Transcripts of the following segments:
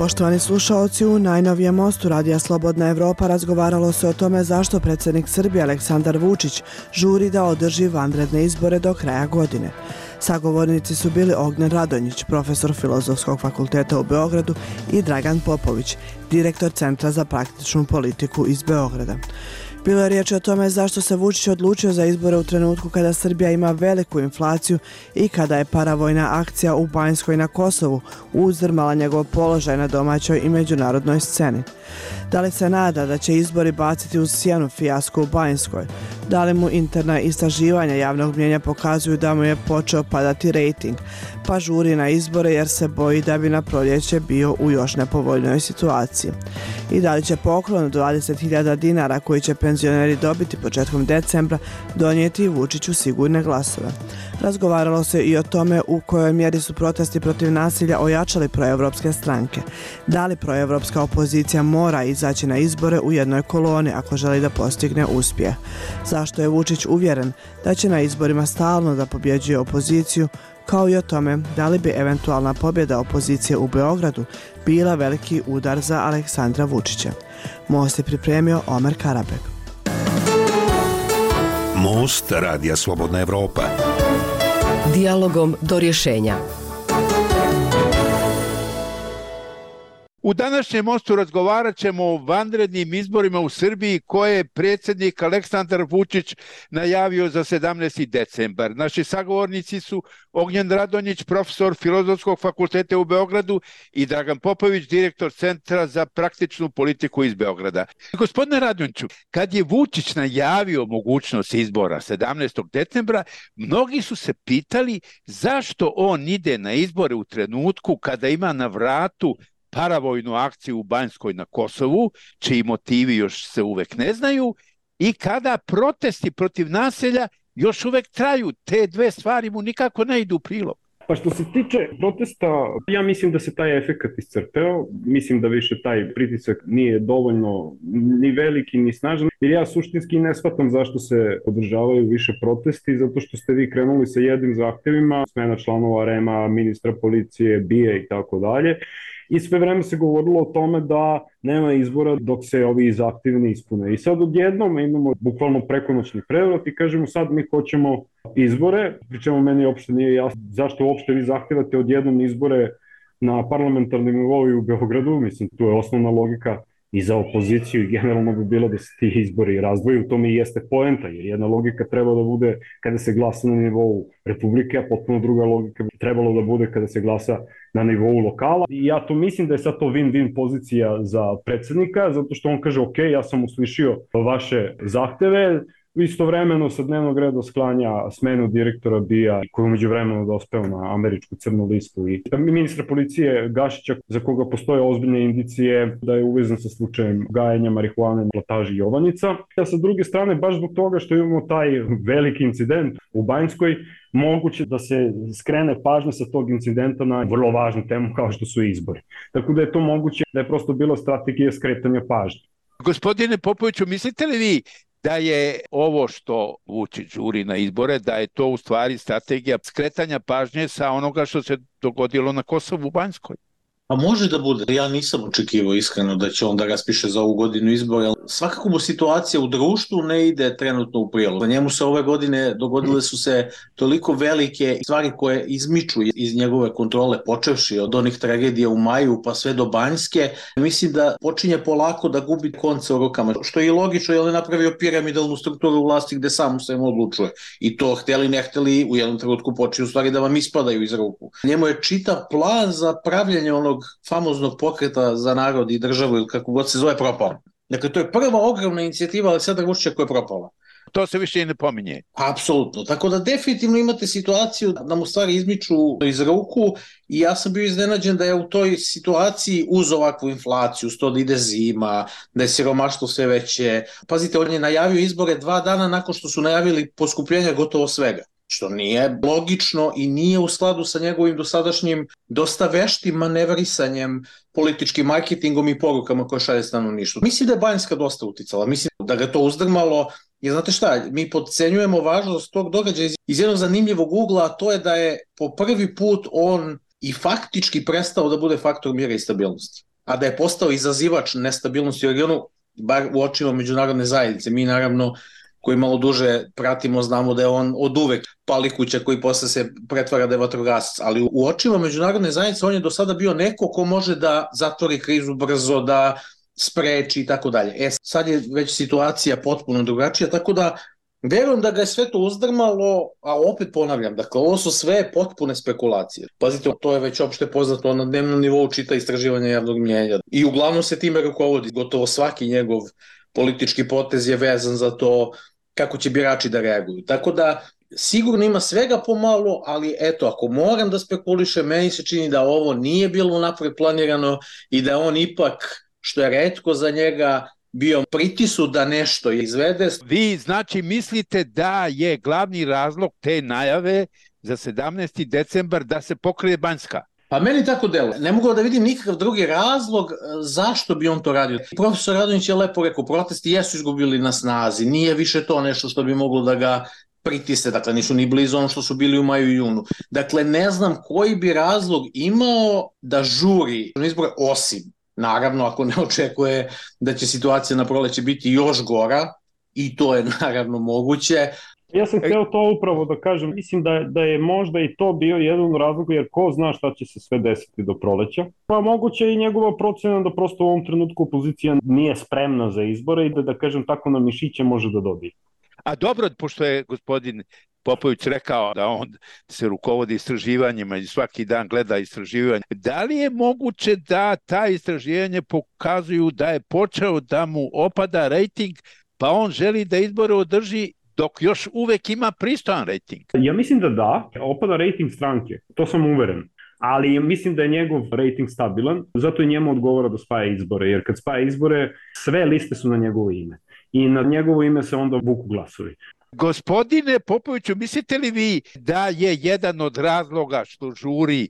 Poštovani slušaoci, u najnovijem mostu Radija Slobodna Evropa razgovaralo se o tome zašto predsjednik Srbije Aleksandar Vučić žuri da održi vanredne izbore do kraja godine. Sagovornici su bili Ognjen Radonjić, profesor Filozofskog fakulteta u Beogradu, i Dragan Popović, direktor Centra za praktičnu politiku iz Beograda. Bilo je riječ o tome zašto se Vučić odlučio za izbore u trenutku kada Srbija ima veliku inflaciju i kada je paravojna akcija u Banjskoj na Kosovu uzdrmala njegov položaj na domaćoj i međunarodnoj sceni. Da li se nada da će izbori baciti uz sjenu fijasku u Banjskoj? Da li mu interna istraživanja javnog mnijenja pokazuju da mu je počeo padati rejting, pa žuri na izbore jer se boji da bi na proljeće bio u još nepovoljnoj situaciji? I da li će poklon 20.000 dinara koji će penzioneri dobiti početkom decembra donijeti Vučiću sigurne glasove? Razgovaralo se i o tome u kojoj mjeri su protesti protiv nasilja ojačali proevropske stranke. Da li proevropska opozicija mora izaći na izbore u jednoj koloni ako želi da postigne uspjeh? Zašto je Vučić uvjeren da će na izborima stalno da pobjeđuje opoziciju, kao i o tome da li bi eventualna pobjeda opozicije u Beogradu bila veliki udar za Aleksandra Vučića? Most je pripremio Omer Karabek. Most Radija Slobodna Evropa. Dijalogom do rješenja. U današnjem mostu razgovarat ćemo o vanrednim izborima u Srbiji koje je predsjednik Aleksandar Vučić najavio za 17. decembar. Naši sagovornici su Ognjen Radonjić, profesor Filozofskog fakulteta u Beogradu, i Dragan Popović, direktor Centra za praktičnu politiku iz Beograda. Gospodine Radonjiću, kad je Vučić najavio mogućnost izbora 17. decembra, mnogi su se pitali zašto on ide na izbore u trenutku kada ima na vratu paravojnu akciju u Banjskoj na Kosovu, čiji motivi još se uvek ne znaju, i kada protesti protiv nasilja još uvek traju. Te dve stvari mu nikako ne idu u prilog. Pa što se tiče protesta, ja mislim da se taj efekat iscrpeo, mislim da više taj pritisak nije dovoljno ni veliki ni snažan, jer ja suštinski ne shvatam zašto se održavaju više protesti, zato što ste vi krenuli sa jednim zahtevima, smena članova REM-a, ministra policije, BIA i tako dalje, i sve vreme se govorilo o tome da nema izbora dok se ovi zahtevi ne ispune. I sad odjednom imamo bukvalno prekonoćni prevrat i kažemo sad mi hoćemo izbore, pri čemu meni uopšte nije jasno zašto uopšte vi zahtevate odjednom izbore na parlamentarnim nivou u Beogradu. Mislim, tu je osnovna logika i za opoziciju i generalno bi bilo da se ti izbori razdvoju. U tome i jeste poenta, jer jedna logika treba da bude kada se glasa na nivou Republike, a potpuno druga logika bi trebalo da bude kada se glasa na nivou lokala. I ja to mislim da je sad to win-win pozicija za predsjednika, zato što on kaže ok, ja sam uslišio vaše zahteve, istovremeno sa dnevnog reda sklanja smenu direktora BIA, koji umeđu vremenu dospeo na američku crnu listu, i ministra policije Gašića, za koga postoje ozbiljne indicije da je uvezan sa slučajem gajenja marihuane na plantaži Jovanjica. A sa druge strane, baš zbog toga što imamo taj veliki incident u Banjskoj, moguće da se skrene pažnja sa tog incidenta na vrlo važnu temu kao što su izbori. Tako da je to moguće da je prosto bila strategija skretanja pažnje. Gospodine Popoviću, mislite li vi da je ovo što Vučić žuri na izbore, da je to u stvari strategija skretanja pažnje sa onoga što se dogodilo na Kosovu u Banjskoj? A može da bude. Ja nisam očekivao iskreno da će on da raspiše za ovu godinu izbora. Svakako mu situacija u društvu ne ide trenutno u prilog. Na njemu se ove godine dogodile su se toliko velike stvari koje izmiču iz njegove kontrole, počevši od onih tragedija u maju pa sve do Banjske. Mislim da počinje polako da gubi konce u rukama, što je i logično, jer je napravio piramidalnu strukturu vlasti gde sam se odlučuje. I to hteli ne hteli u jednom trenutku počinju stvari da vam ispadaju iz ruku. Njemu je čitav plan za pravljanje onog famoznog pokreta za narod i državu, ili kako god se zove, propao. Dakle, to je prva ogromna inicijativa Aleksandra Vučića koja je propala. To se više i ne pominje. Apsolutno. Tako da definitivno imate situaciju da mu stvari izmiču iz ruku, i ja sam bio iznenađen da je u toj situaciji uz ovakvu inflaciju, uz to da ide zima, da je siromaštvo sve veće. Pazite, on je najavio izbore 2 dana nakon što su najavili poskupljenja gotovo svega, što nije logično i nije u skladu sa njegovim dosadašnjim dosta veštim manevrisanjem, političkim marketingom i porukama koje šalje stanovništvu. Mislim da je Banjska dosta uticala, mislim da ga to uzdrmalo, jer znate šta, mi podcenjujemo važnost tog događaja iz jednog zanimljivog ugla, a to je da je po prvi put on i faktički prestao da bude faktor mira i stabilnosti. a da je postao izazivač nestabilnosti u regionu, bar u očima međunarodne zajednice. Mi naravno koji malo duže pratimo, znamo da je on od uvek palikuća koji posle se pretvara da je vatrogasac, ali u očima međunarodne zajednice on je do sada bio neko ko može da zatvori krizu brzo, da spreči i tako dalje. Sad je već situacija potpuno drugačija, tako da verujem da ga je sve to uzdrmalo, a opet ponavljam, dakle, ovo su sve potpune spekulacije. Pazite, to je već opšte poznato, na dnevnom nivou čita istraživanja javnog mnjenja i uglavnom se time rukovodi. Gotovo svaki njegov politički potez je vezan za to kako će birači da reaguju. Tako da sigurno ima svega pomalo, ali eto, ako moram da spekulišem, meni se čini da ovo nije bilo napred planirano i da on ipak, što je retko za njega, bio pritisnut da nešto izvede. Vi znači mislite da je glavni razlog te najave za 17. decembar da se pokrije Banjska? Pa meni tako deluje. Ne mogu da vidim nikakav drugi razlog zašto bi on to radio. Profesor Radonjić je lepo rekao, protesti jesu izgubili na snazi, nije više to nešto što bi moglo da ga pritisne, dakle nisu ni blizu ono što su bili u maju i junu. Dakle, ne znam koji bi razlog imao da žuri izbore, osim, naravno, ako ne očekuje da će situacija na proleće biti još gora, i to je naravno moguće. Ja sam hteo to upravo da kažem, mislim da je možda i to bio jedan razlog, jer ko zna šta će se sve desiti do proleća. Pa moguće i njegova procena da prosto u ovom trenutku opozicija nije spremna za izbore i da kažem tako na mišiće može da dobije. A dobro, pošto je gospodin Popović rekao da on se rukovodi istraživanjima i svaki dan gleda istraživanje, da li je moguće da ta istraživanje pokazuju da je počeo da mu opada rejting, pa on želi da izbore održi dok još uvek ima pristojan rejting? Ja mislim da, opada rejting stranke, to sam uveren. Ali mislim da je njegov rejting stabilan, zato i njemu odgovara da spaja izbore, jer kad spaja izbore, sve liste su na njegovo ime. I na njegovo ime se onda vuku glasovi. Gospodine Popoviću, mislite li vi da je jedan od razloga što žuri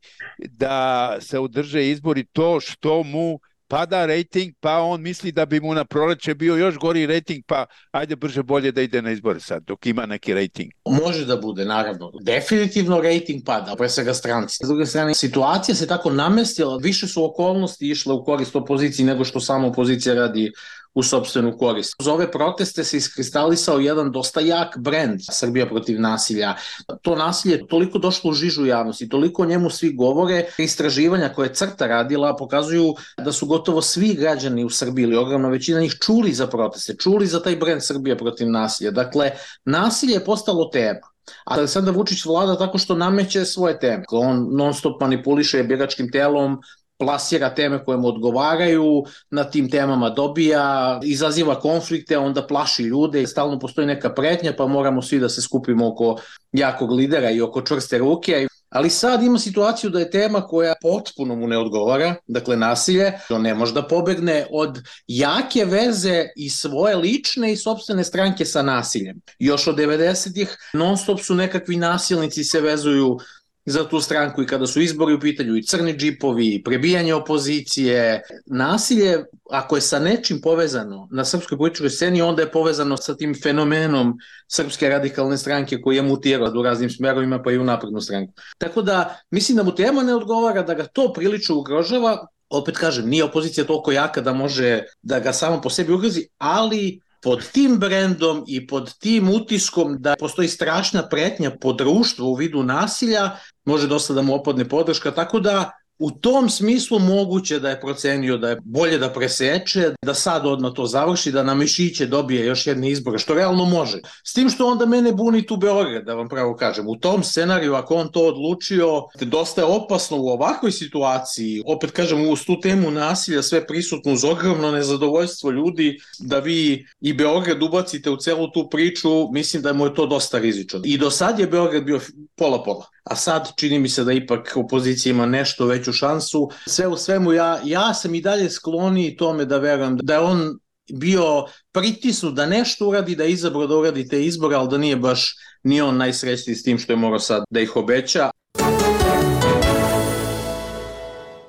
da se održe izbori to što mu pada rejting, pa on misli da bi mu na proleće bio još gori rejting, pa ajde brže bolje da ide na izbore sad, dok ima neki rejting? Može da bude, naravno. Definitivno rejting pada, pre svega stranci. S druge strane, situacija se tako namestila, više su okolnosti išle u korist opoziciji nego što sama opozicija radi u sopstvenu korist. Uz ove proteste se iskristalisao jedan dosta jak brend Srbija protiv nasilja. To nasilje je toliko došlo u žižu javnosti, toliko o njemu svi govore. Istraživanja koje je CRTA radila pokazuju da su gotovo svi građani u Srbiji ili ogromna većina njih čuli za proteste, čuli za taj brend Srbija protiv nasilja. Dakle, nasilje je postalo tema. A Aleksandar Vučić vlada tako što nameće svoje teme. On non stop manipuliše biračkim telom, plasira teme koje mu odgovaraju, na tim temama dobija, izaziva konflikte, onda plaši ljude, stalno postoji neka pretnja, pa moramo svi da se skupimo oko jakog lidera i oko čvrste ruke. Ali sad ima situaciju da je tema koja potpuno mu ne odgovara, dakle nasilje, on ne može da pobegne od jake veze i svoje lične i sopstvene stranke sa nasiljem. Još od 90-ih non stop su nekakvi nasilnici se vezuju za tu stranku i kada su izbori u pitanju i crni džipovi, prebijanje opozicije. Nasilje, ako je sa nečim povezano na srpskoj političkoj sceni, onda je povezano sa tim fenomenom Srpske radikalne stranke koji je mutirao u raznim smerovima pa i u naprednu stranku. Tako da mislim da mu tema ne odgovara, da ga to prilično ugrožava. Opet kažem, nije opozicija toliko jaka da može da ga samo po sebi ugrozi, ali pod tim brendom i pod tim utiskom da postoji strašna pretnja po društvu u vidu nasilja, može dosta da mu opadne podrška, tako da u tom smislu moguće da je procenio da je bolje da preseče, da sad odmah to završi, da na mišiće dobije još jedne izbore, što realno može. S tim što onda mene buni tu Beograd, da vam pravo kažem. U tom scenariju, ako on to odlučio, dosta je opasno u ovakvoj situaciji, opet kažem, uz tu temu nasilja sve prisutno, uz ogromno nezadovoljstvo ljudi, da vi i Beograd ubacite u celu tu priču, mislim da mu je to dosta rizično. I do sad je Beograd bio pola-pola. A sad čini mi se da ipak opozicija ima nešto veću šansu. Sve u svemu ja sam i dalje skloniji tome da verujem da je on bio pritisnut da nešto uradi, da je izabrao da uradi te izbore, ali da nije baš ni on najsrećniji s tim što je morao sad da ih obeća.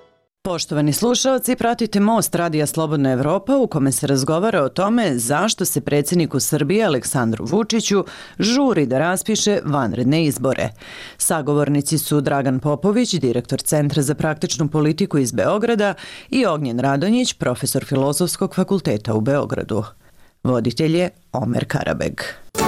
Poštovani slušaoci, pratite Most Radija Slobodna Evropa u kome se razgovara o tome zašto se predsjedniku Srbije Aleksandru Vučiću žuri da raspiše vanredne izbore. Sagovornici su Dragan Popović, direktor Centra za praktičnu politiku iz Beograda, i Ognjen Radonjić, profesor Filozofskog fakulteta u Beogradu. Voditelj je Omer Karabeg.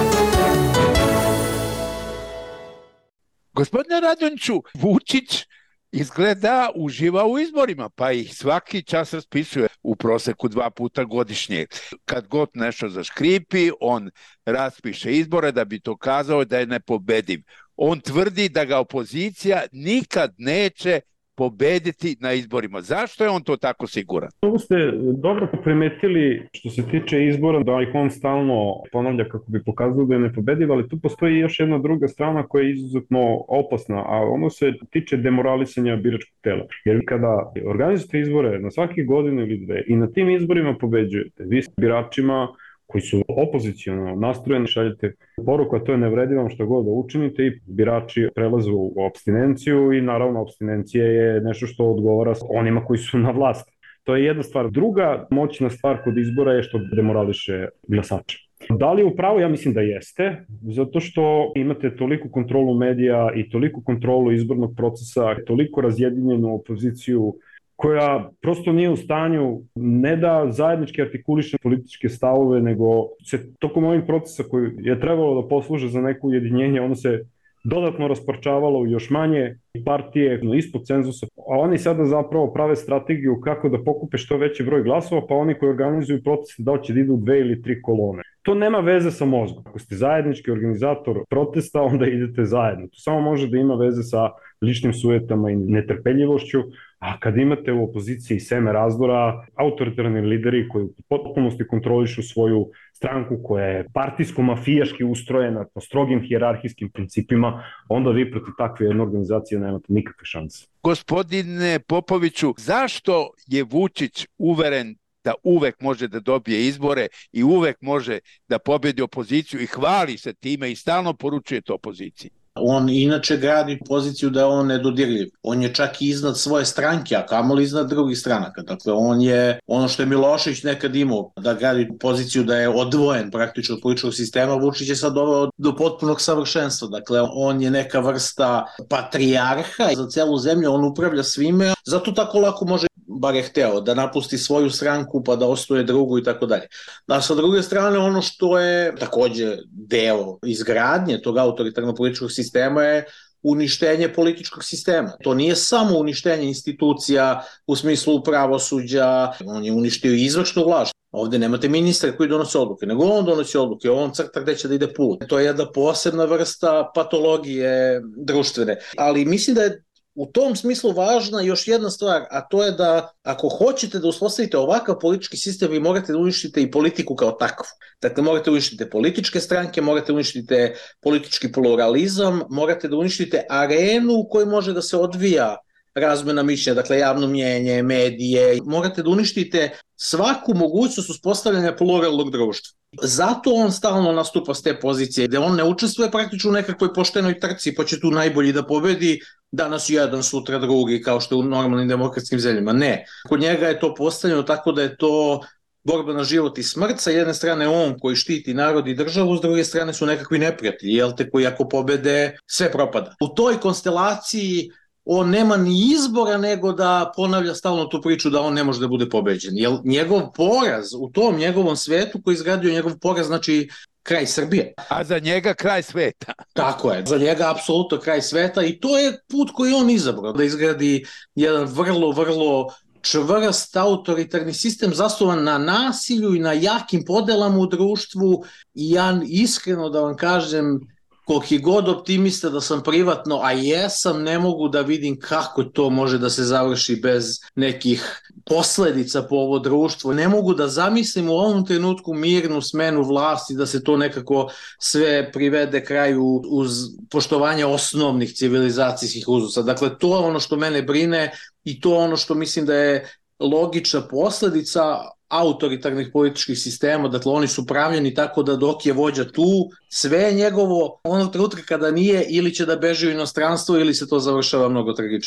Gospodine Radonjiću, Vučić izgleda uživa u izborima, pa ih svaki čas raspisuje u proseku 2 puta godišnje. Kad god nešto zaškripi, on raspiše izbore da bi to kazao da je nepobediv. On tvrdi da ga opozicija nikad neće pobediti na izborima. Zašto je on to tako siguran? Ovo ste dobro primetili što se tiče izbora, da ih on stalno ponavlja kako bi pokazao da je nepobediv, ali tu postoji još jedna druga strana koja je izuzetno opasna, a ono se tiče demoralisanja biračkog tela. Jer kada organizujete izbore na svake godine ili dve i na tim izborima pobeđujete, vi s biračima koji su opoziciono nastrojeni, šaljete poruku, a to je nevredivo što god da učinite, i birači prelaze u apstinenciju i naravno apstinencija je nešto što odgovara onima koji su na vlasti. To je jedna stvar. Druga moćna stvar kod izbora je što demorališe glasače. Da li je upravo? Ja mislim da jeste, zato što imate toliku kontrolu medija i toliku kontrolu izbornog procesa, toliko razjedinjenu opoziciju koja prosto nije u stanju ne da zajednički artikuliše političke stavove, nego se tokom ovih procesa koji je trebalo da posluže za neko ujedinjenje, ono se dodatno rasparčavalo u još manje partije ispod cenzusa, a oni sada zapravo prave strategiju kako da pokupe što veći broj glasova, pa oni koji organizuju proteste da li će da idu 2 ili 3 kolone. To nema veze sa mozgom. Ako ste zajednički organizator protesta, onda idete zajedno. To samo može da ima veze sa ličnim sujetama i netrpeljivošću, a kad imate u opoziciji seme razdora, autoritarni lideri koji u potpunosti kontrolišu svoju stranku koja je partijsko-mafijaški ustrojena po strogim hijerarhijskim principima, onda vi protiv takve jedne organizacije nemate nikakve šanse. Gospodine Popoviću, zašto je Vučić uveren da uvek može da dobije izbore i uvek može da pobedi opoziciju i hvali se time i stalno poručuje to opoziciji? On inače gradi poziciju da je on nedodirljiv. On je čak i iznad svoje stranke, a kamoli iznad drugih stranaka. Dakle, on je ono što je Milošević nekad imao, da gradi poziciju da je odvojen praktično od političkog sistema. Vučić je sad doveo do potpunog savršenstva. Dakle, on je neka vrsta patrijarha za celu zemlju, on upravlja svime, zato tako lako može, bar je hteo, da napusti svoju stranku pa da osnuje drugu i tako dalje. A sa druge strane, ono što je takođe deo izgradnje tog autoritarnog političkog sistema je uništenje političkog sistema. To nije samo uništenje institucija u smislu pravosuđa, on je uništio i izvršnu vlast. Ovde nemate ministra koji donose odluke, nego on donosi odluke, on crta gde će da ide put. To je jedna posebna vrsta patologije društvene. Ali mislim da je u tom smislu važna još jedna stvar, a to je da ako hoćete da uspostavite ovakav politički sistem, vi morate da uništite i politiku kao takvu. Dakle, morate da uništite političke stranke, morate da uništite politički pluralizam, morate da uništite arenu u kojoj može da se odvija razmena mišljenja, dakle javno mnjenje, medije. Morate da uništite svaku mogućnost uspostavljanja pluralnog društva. Zato on stalno nastupa s te pozicije, gde on ne učestvuje praktično u nekakvoj poštenoj trci, pa će tu najbolji da pobedi, danas jedan, sutra drugi, kao što je u normalnim demokratskim zemljama. Ne. Kod njega je to postavljeno tako da je to borba na život i smrt. Sa jedne strane on koji štiti narod i državu, s druge strane su nekakvi neprijatelji, jel te, koji ako pobede, sve propada. U toj konstelaciji on nema ni izbora nego da ponavlja stalno tu priču da on ne može da bude pobeđen. Jer njegov poraz u tom njegovom svetu koji izgradio njegov poraz znači kraj Srbije. A za njega kraj sveta. Tako je, za njega apsolutno kraj sveta i to je put koji on izabrao, da izgradi jedan vrlo čvrst autoritarni sistem zasnovan na nasilju i na jakim podelama u društvu i ja iskreno da vam kažem, koliki god optimista da sam privatno, a jesam, ne mogu da vidim kako to može da se završi bez nekih posledica po ovo društvo. Ne mogu da zamislim u ovom trenutku mirnu smenu vlasti, da se to nekako sve privede kraju uz poštovanje osnovnih civilizacijskih uzusa. Dakle, to je ono što mene brine i to je ono što mislim da je logična posledica autoritarnih političkih sistema, dakle oni su pravljeni tako da dok je vođa tu, sve je njegovo, onog trenutka kada nije ili će da beži u inostranstvo ili se to završava mnogo tragičnije.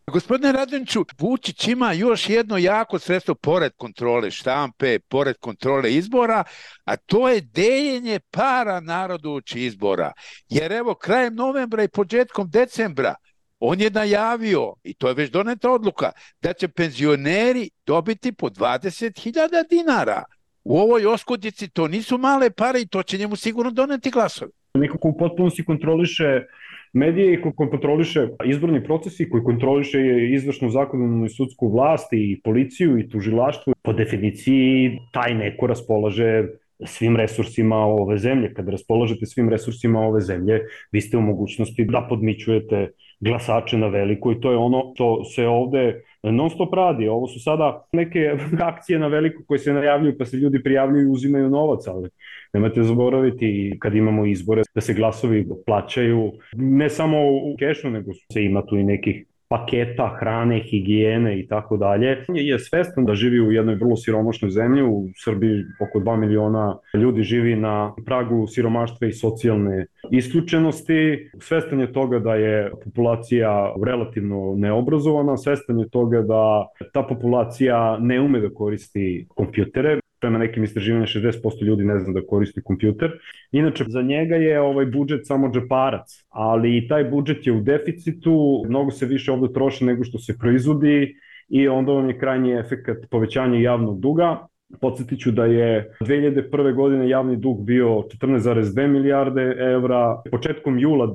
Gospodine Radonjiću, Vučić ima još jedno jako sredstvo pored kontrole štampe, pored kontrole izbora, a to je deljenje para narodu uoči izbora. Jer evo, krajem novembra i početkom decembra on je najavio, i to je već doneta odluka, da će penzioneri dobiti po 20.000 dinara. U ovoj oskudici to nisu male pare i to će njemu sigurno doneti glasove. Neko ko u potpunosti kontroliše medije i ko kontroliše izborni proces i koji kontroliše izvršnu, zakonodavnu i sudsku vlast i policiju i tužilaštvo, po definiciji taj neko raspolaže svim resursima ove zemlje. Kada raspolažete svim resursima ove zemlje, vi ste u mogućnosti da podmićujete glasače na veliko i to je ono što se ovde non stop radi. Ovo su sada neke akcije na veliko koje se najavljuju pa se ljudi prijavljuju i uzimaju novac, ali nemojte zaboraviti kad imamo izbore da se glasovi plaćaju ne samo u kešu, nego se ima tu i nekih paketa, hrane, higijene i tako dalje. Je svestan da živi u jednoj vrlo siromašnoj zemlji, u Srbiji oko 2 miliona ljudi živi na pragu siromaštva i socijalne isključenosti. Svestan je toga da je populacija relativno neobrazovana, svestan je toga da ta populacija ne ume da koristi kompjutere. Prema nekim istraživanjima 60% ljudi ne zna da koristi kompjuter. Inače, za njega je ovaj budžet samo džeparac, ali taj budžet je u deficitu, mnogo se više ovde troši nego što se proizvodi i onda vam je krajnji efekat povećanja javnog duga. Podsjetit ću da je 2001. godine javni dug bio 14,2 milijarde evra. Početkom jula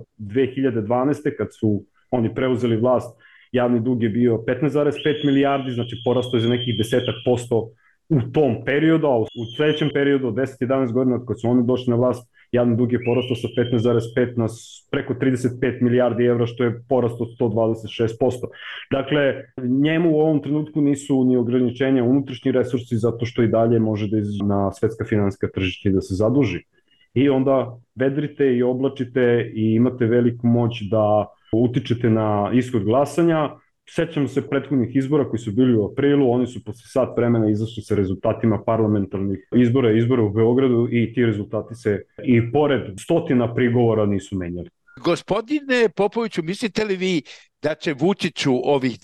2012. kad su oni preuzeli vlast, javni dug je bio 15,5 milijardi, znači porastao je za nekih 10% u tom periodu, a u sledećem periodu od 10-11 godina kad su oni došli na vlast, javni dug je porastao sa 15,5 na preko 35 milijardi evra, što je porastao 126%. Dakle, njemu u ovom trenutku nisu ni ograničenja unutrašnji resursi, zato što i dalje može da izađe na svetska finansijska tržišta i da se zaduži. I onda vedrite i oblačite i imate veliku moć da utičete na ishod glasanja. Sećamo se prethodnih izbora koji su bili u aprilu, oni su posle sat vremena izašli sa rezultatima parlamentarnih izbora u Beogradu i ti rezultati se i pored stotina prigovora nisu menjali. Gospodine Popoviću, mislite li vi da će Vučiću ovih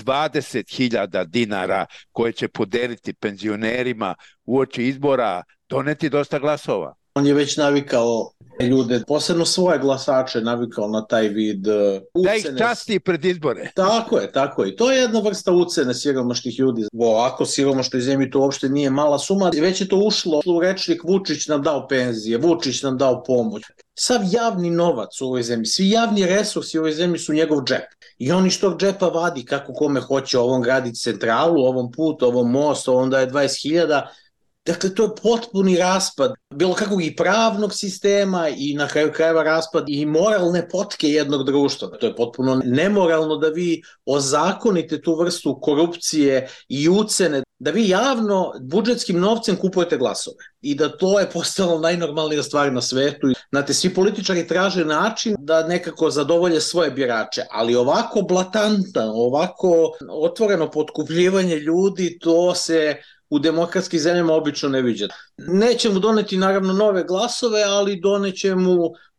20.000 dinara koje će podeliti penzionerima uoči izbora doneti dosta glasova? On je već navikao ljude, posebno svoje glasače, navikao na taj vid ucene. Da ih časti pred izbore. Tako je. To je jedna vrsta ucene siromašnih ljudi. Ovako siromašnoj zemlji to uopšte nije mala suma. Već je to ušlo u rečnik Vučić nam dao penzije, Vučić nam dao pomoć. Sav javni novac u ovoj zemlji, svi javni resursi u ovoj zemlji su njegov džep. I on iz tog džepa vadi kako kome hoće, ovom graditi centralu, ovom put, ovom most, ovom daje 20.000. Dakle, to je potpuni raspad bilo kakvog i pravnog sistema i na kraju krajeva raspad i moralne potke jednog društva. To je potpuno nemoralno da vi ozakonite tu vrstu korupcije i ucene, da vi javno budžetskim novcem kupujete glasove i da to je postalo najnormalnija stvar na svetu. Znate, svi političari traže način da nekako zadovolje svoje birače, ali ovako blatantno, ovako otvoreno potkupljivanje ljudi, to se u demokratskim zemljama obično ne viđa. Neće mu doneti naravno nove glasove, ali doneće mu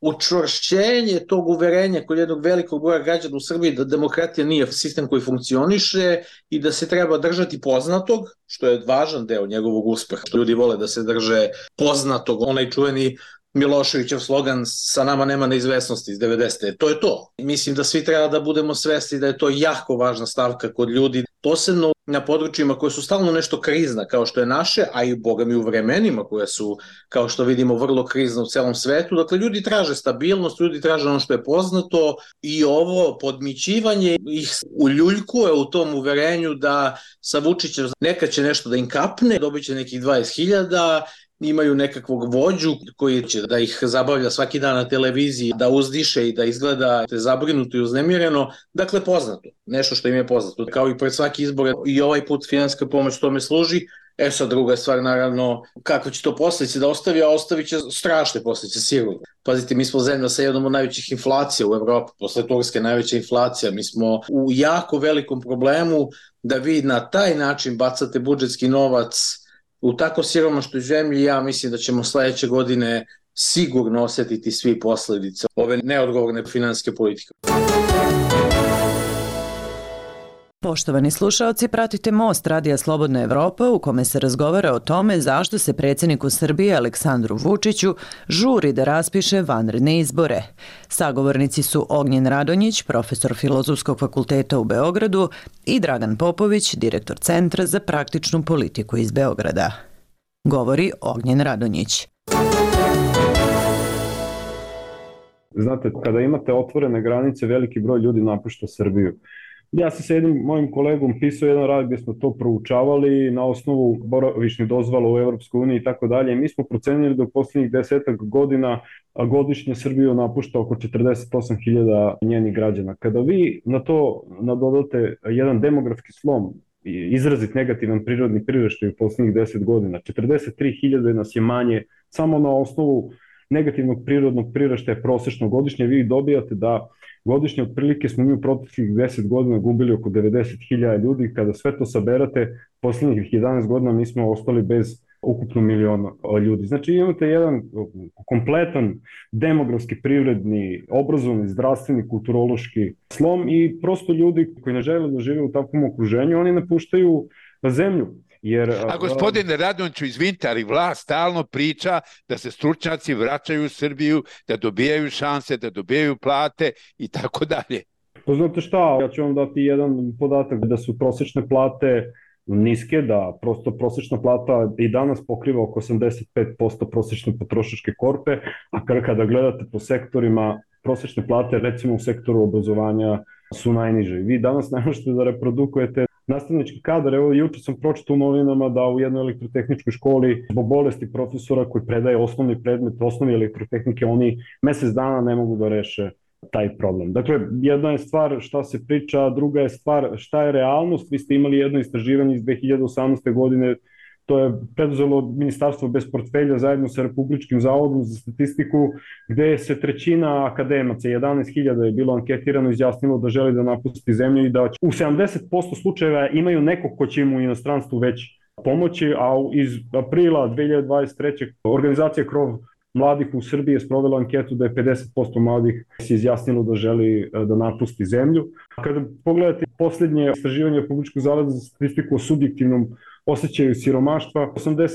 učvršćenje tog uverenja kod jednog velikog broja građana u Srbiji da demokratija nije sistem koji funkcioniše i da se treba držati poznatog, što je važan deo njegovog uspeha. Ljudi vole da se drže poznatog, onaj čuveni Miloševićev slogan sa nama nema neizvesnosti iz 90. To je to. Mislim da svi treba da budemo svesni da je to jako važna stavka kod ljudi, posebno na područjima koje su stalno nešto krizna kao što je naše, a i boga mi u vremenima koje su, kao što vidimo, vrlo krizna u celom svetu. Dakle, ljudi traže stabilnost, ljudi traže ono što je poznato i ovo podmićivanje ih uljuljkuje u tom uverenju da sa Vučićem nekad će nešto da im kapne, dobit će nekih 20.000, imaju nekakvog vođu koji će da ih zabavlja svaki dan na televiziji, da uzdiše i da izgleda zabrinuto i uznemireno. Dakle, poznato. Nešto što im je poznato. Kao i pred svaki izbor i ovaj put finansijska pomoć tome služi. Sad druga stvar, naravno, kako će to posljedice da ostavi, a ostavit će strašne posljedice sigurno. Pazite, mi smo zemlja sa jednom od najvećih inflacija u Evropi, posle Turske najveća inflacija. Mi smo u jako velikom problemu da vi na taj način bacate budžetski novac u tako siromašnoj zemlji. Ja mislim da ćemo sledeće godine sigurno osetiti svi posledice ove neodgovorne finansijske politike. Poštovani slušaoci, pratite Most Radija Slobodna Evropa u kome se razgovara o tome zašto se predsjedniku Srbije Aleksandru Vučiću žuri da raspiše vanredne izbore. Sagovornici su Ognjen Radonjić, profesor Filozofskog fakulteta u Beogradu, i Dragan Popović, direktor Centra za praktičnu politiku iz Beograda. Govori Ognjen Radonjić. Znate, kada imate otvorene granice, veliki broj ljudi napušta Srbiju. Ja sam sa jednim mojim kolegom pisao jedan rad gdje smo to proučavali na osnovu boravišnih dozvola u Europskoj uniji i tako dalje. Mi smo procenili da u posljednjih 10 godina godišnje Srbiju napušta oko 48.000 njenih građana. Kada vi na to nadodate jedan demografski slom, izrazit negativan prirodni priraštaj u posljednjih 10 godina, 43.000 nas je manje samo na osnovu negativnog prirodnog priraštaja prosečno godišnje, vi dobijate da godišnje otprilike smo mi u proteklih 10 godina gubili oko 90.000 ljudi. Kada sve to saberate, posljednjih 11 godina mi smo ostali bez ukupno miliona ljudi. Znači imate jedan kompletan demografski, privredni, obrazovni, zdravstveni, kulturološki slom i prosto ljudi koji ne žele da žive u takvom okruženju, oni napuštaju zemlju. A gospodine Radonjiću, izvinite, ali vlast stalno priča da se stručnjaci vraćaju u Srbiju, da dobijaju šanse, da dobijaju plate i tako dalje. Pa znate šta, ja ću vam dati jedan podatak da su prosječne plate niske, da prosto prosječna plata i danas pokriva oko 85% prosječne potrošačke korpe, a kada gledate po sektorima, prosječne plate recimo u sektoru obrazovanja su najniže. Vi danas ne možete da reprodukujete nastavnički kadar. Evo, juče sam pročitao u novinama da u jednoj elektrotehničkoj školi zbog bolesti profesora koji predaje osnovni predmet, osnovi elektrotehnike, oni mjesec dana ne mogu da reše taj problem. Dakle, jedna je stvar šta se priča, a druga je stvar šta je realnost. Vi ste imali jedno istraživanje iz 2018. godine, to je preduzelo Ministarstvo bez portfelja zajedno sa Republičkim zavodom za statistiku, gde se trećina akademaca, 11.000 je bilo anketirano, izjasnilo da želi da napusti zemlju i da u 70% slučajeva imaju nekog ko će im u inostranstvu već pomoći, a iz aprila 2023. organizacija Krov mladih u Srbiji je sprovela anketu da je 50% mladih se izjasnilo da želi da napusti zemlju. Kada pogledate posljednje istraživanje Republičkog zavoda za statistiku o subjektivnom osjećaju siromaštva,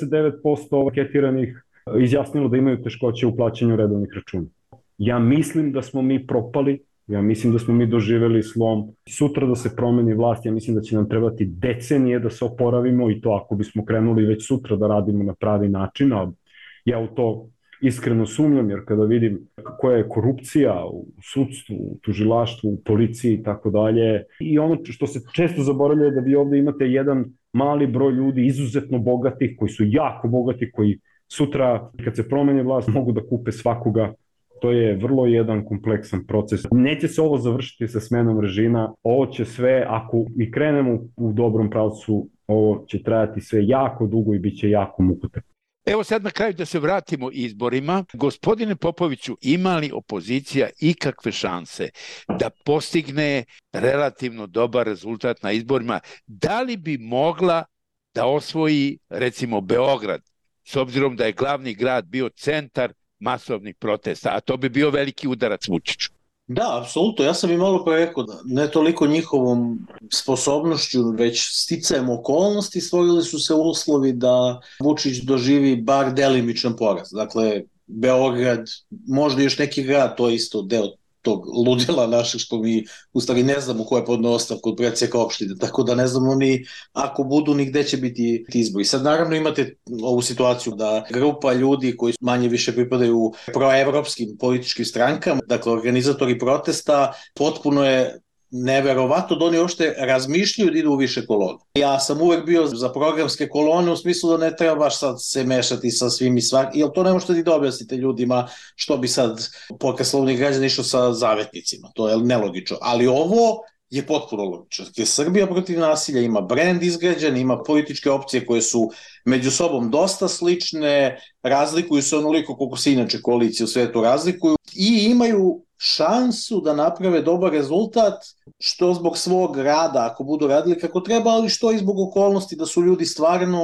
89% anketiranih izjasnilo da imaju teškoće u plaćanju redovnih računa. Ja mislim da smo mi propali, ja mislim da smo mi doživjeli slom. Sutra da se promeni vlast, ja mislim da će nam trebati decenije da se oporavimo i to ako bismo krenuli već sutra da radimo na pravi način, a ja u to iskreno sumnjam, jer kada vidim koja je korupcija u sudstvu, u tužilaštvu, u policiji i tako dalje, i ono što se često zaboravlja je da vi ovdje imate jedan mali broj ljudi izuzetno bogatih, koji su jako bogati, koji sutra kad se promeni vlast mogu da kupe svakoga. To je vrlo jedan kompleksan proces. Neće se ovo završiti sa smenom režima, ovo će sve, ako i krenemo u dobrom pravcu, ovo će trajati sve jako dugo i bit će jako mukotrpno. Evo sad na kraju da se vratimo izborima. Gospodine Popoviću, ima li opozicija ikakve šanse da postigne relativno dobar rezultat na izborima? Da li bi mogla da osvoji recimo Beograd, s obzirom da je glavni grad bio centar masovnih protesta, a to bi bio veliki udarac Vučiću? Da, apsolutno. Ja sam i malo pre rekao da ne toliko njihovom sposobnošću, već sticajem okolnosti stvorili su se uslovi da Vučić doživi bar delimičan poraz. Dakle, Beograd, možda još neki grad, to je isto deo tog ludila našeg, što mi u stvari ne znamo ko je podneo ostavku od predsjednika opštine, tako da ne znamo ni ako budu ni gde će biti izbori. Sad naravno imate ovu situaciju da grupa ljudi koji manje više pripadaju proevropskim političkim strankama, dakle organizatori protesta, potpuno je neverovatno da oni uopšte razmišljaju da idu u više kolone. Ja sam uvek bio za programske kolone u smislu da ne treba baš sad se mešati sa svim i svakim, jer to ne možete ni da objasnite ljudima što bi sad Pokret slobodnih građana išao sa zavetnicima, to je nelogično, ali ovo je potpuno logično. Srbija protiv nasilja ima brend izgrađen, ima političke opcije koje su među sobom dosta slične, razlikuju se onoliko koliko se inače koalicije u svetu razlikuju i imaju šansu da naprave dobar rezultat, što zbog svog rada, ako budu radili kako treba, ali što i zbog okolnosti da su ljudi stvarno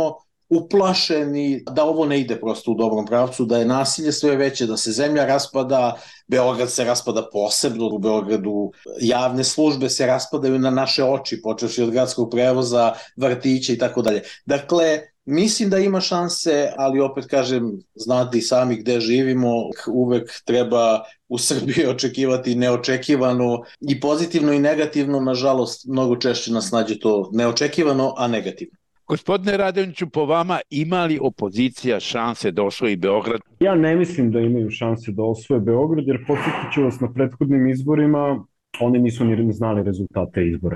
uplašeni da ovo ne ide prosto u dobrom pravcu, da je nasilje sve veće, da se zemlja raspada, Beograd se raspada posebno, u Beogradu javne službe se raspadaju na naše oči, počevši od gradskog prevoza, vrtića i tako dalje. Dakle, mislim da ima šanse, ali opet kažem, znate i sami gde živimo, uvek treba u Srbiji očekivati neočekivano i pozitivno i negativno, nažalost, mnogo češće nas nađe to neočekivano, a negativno. Gospodine Radonjiću, po vama ima li opozicija šanse da osvoji Beograd? Ja ne mislim da imaju šanse da osvoje Beograd, jer podsjetit ću vas na prethodnim izborima, oni nisu ni znali rezultate izbora.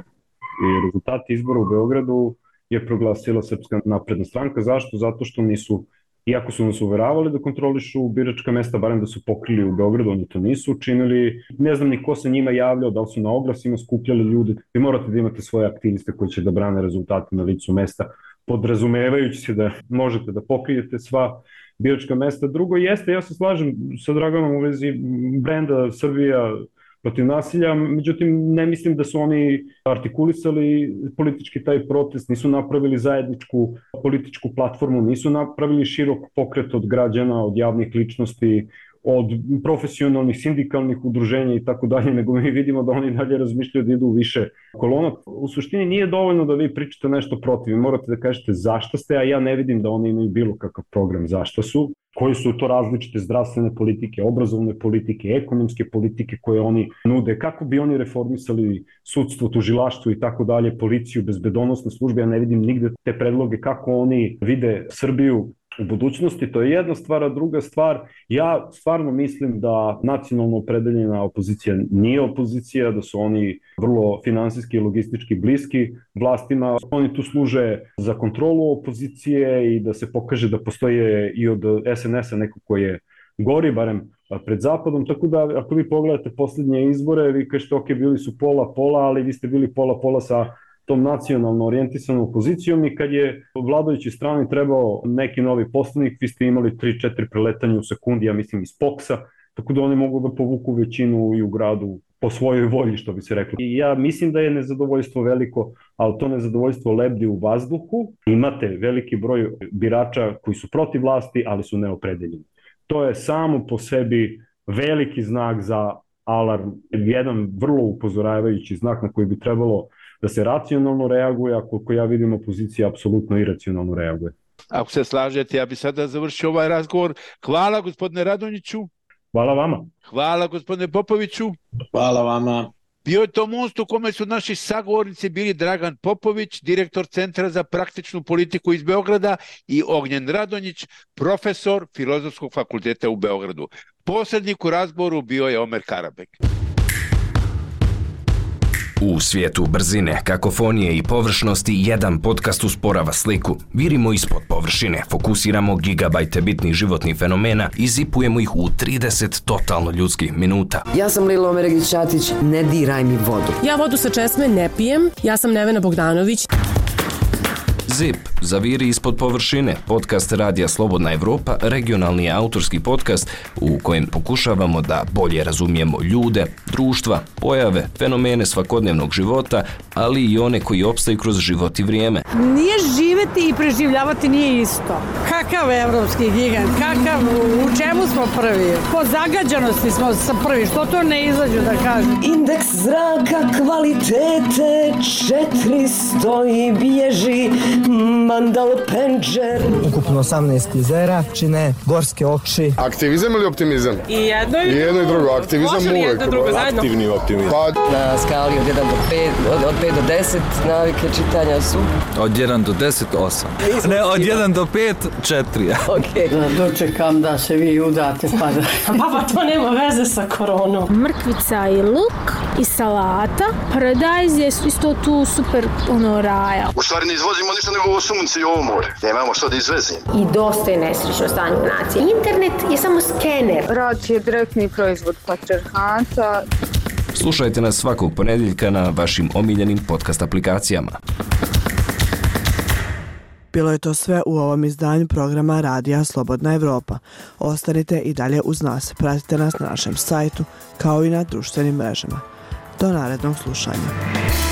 I rezultate izbora u Beogradu je proglasila Srpska napredna stranka. Zašto? Zato što nisu, iako su nas uveravali da kontrolišu biračka mesta, barem da su pokrili u Beogradu, oni to nisu učinili. Ne znam ni ko se njima javljao, da li su na oglasima skupljali ljude. Vi morate da imate svoje aktiviste koji će da brane rezultate na licu mesta, podrazumevajući se da možete da pokrijete sva biračka mesta. Drugo jeste, ja se slažem sa Draganom u vezi brenda Srbija protiv nasilja, međutim ne mislim da su oni artikulisali politički taj protest, nisu napravili zajedničku političku platformu, nisu napravili širok pokret od građana, od javnih ličnosti, od profesionalnih, sindikalnih udruženja i tako dalje, nego mi vidimo da oni dalje razmišljaju da idu više kolona. U suštini nije dovoljno da vi pričate nešto protiv, vi morate da kažete zašto ste, a ja ne vidim da oni imaju bilo kakav program zašto su, koji su to različite zdravstvene politike, obrazovne politike, ekonomske politike koje oni nude, kako bi oni reformisali sudstvo, tužilaštvo i tako dalje, policiju, bezbedonosne službe, ja ne vidim nigde te predloge kako oni vide Srbiju u budućnosti. To je jedna stvar, a druga stvar, ja stvarno mislim da nacionalno opredeljena opozicija nije opozicija, da su oni vrlo finansijski i logistički bliski vlastima. Oni tu služe za kontrolu opozicije i da se pokaže da postoje i od SNS-a neko koji je gori, barem pred Zapadom, tako da ako vi pogledate posljednje izbore, vi kažete ok, bili su pola-pola, ali vi ste bili pola-pola sa tom nacionalno orijentisanom opozicijom i kad je vladajući strani trebao neki novi poslanik, vi ste imali 3-4 preletanja u sekundi, ja mislim iz POKS-a, tako da oni mogu da povuku većinu i u gradu po svojoj volji, što bi se reklo. I ja mislim da je nezadovoljstvo veliko, ali to nezadovoljstvo lebdi u vazduhu. Imate veliki broj birača koji su protiv vlasti, ali su neopredeljeni. To je samo po sebi veliki znak za alarm, jedan vrlo upozoravajući znak na koji bi trebalo da se racionalno reaguje, a koliko ja vidim opozicija apsolutno iracionalno reaguje. Ako se slažete, ja bi sada završio ovaj razgovor. Hvala gospodine Radonjiću. Hvala vama. Hvala gospodine Popoviću. Hvala vama. Bio je to most u kome su naši sagovornici bili Dragan Popović, direktor Centra za praktičnu politiku iz Beograda, i Ognjen Radonjić, profesor Filozofskog fakulteta u Beogradu. Posrednik u razgovoru bio je Omer Karabek. U svijetu brzine, kakofonije i površnosti, jedan podcast usporava sliku. Virimo ispod površine, fokusiramo gigabajte bitnih životnih fenomena i zipujemo ih u 30 totalno ljudskih minuta. Ja sam Lila Omeregić-Ćatić, ne diraj mi vodu. Ja vodu sa česme ne pijem, ja sam Nevena Bogdanović. ZIP, zaviri ispod površine, podcast Radija Slobodna Evropa, regionalni autorski podcast u kojem pokušavamo da bolje razumijemo ljude, društva, pojave, fenomene svakodnevnog života, ali i one koji opstaju kroz život i vrijeme. Nije živeti i preživljavati nije isto. Kakav evropski gigant, kakav, u čemu smo prvi? Po zagađanosti smo prvi, što to ne izađu da kažem? Indeks zraka kvalitete 400 i bježi Mandal Penđer. Ukupno 18 jezera čine gorske oči. Aktivizam ili optimizam? I jedno i drugo. Aktivizam uvijek. Aktivni optimizam. Na skali od 1 do 5, od 5 do 10 navike čitanja su? Od 1 do 10, 8. Ne, od 1 do 5, 4. Okay. Dočekam da se vi udate pa da... Pa to nema veze sa koronom. Mrkvica i luk i salata. Paradajz je isto tu super raja. U stvari ne izvozimo ništa nego ovo sunce i ovo more. Nemamo što da izvezimo. I dosta je nesrećno stanje u naciji. Internet je samo skener. Rat je direktni proizvod patrijarhata. Slušajte nas svakog ponedjeljka na vašim omiljenim podcast aplikacijama. Bilo je to sve u ovom izdanju programa Radija Slobodna Evropa. Ostanite i dalje uz nas. Pratite nas na našem sajtu kao i na društvenim mrežama. Do narednog slušanja.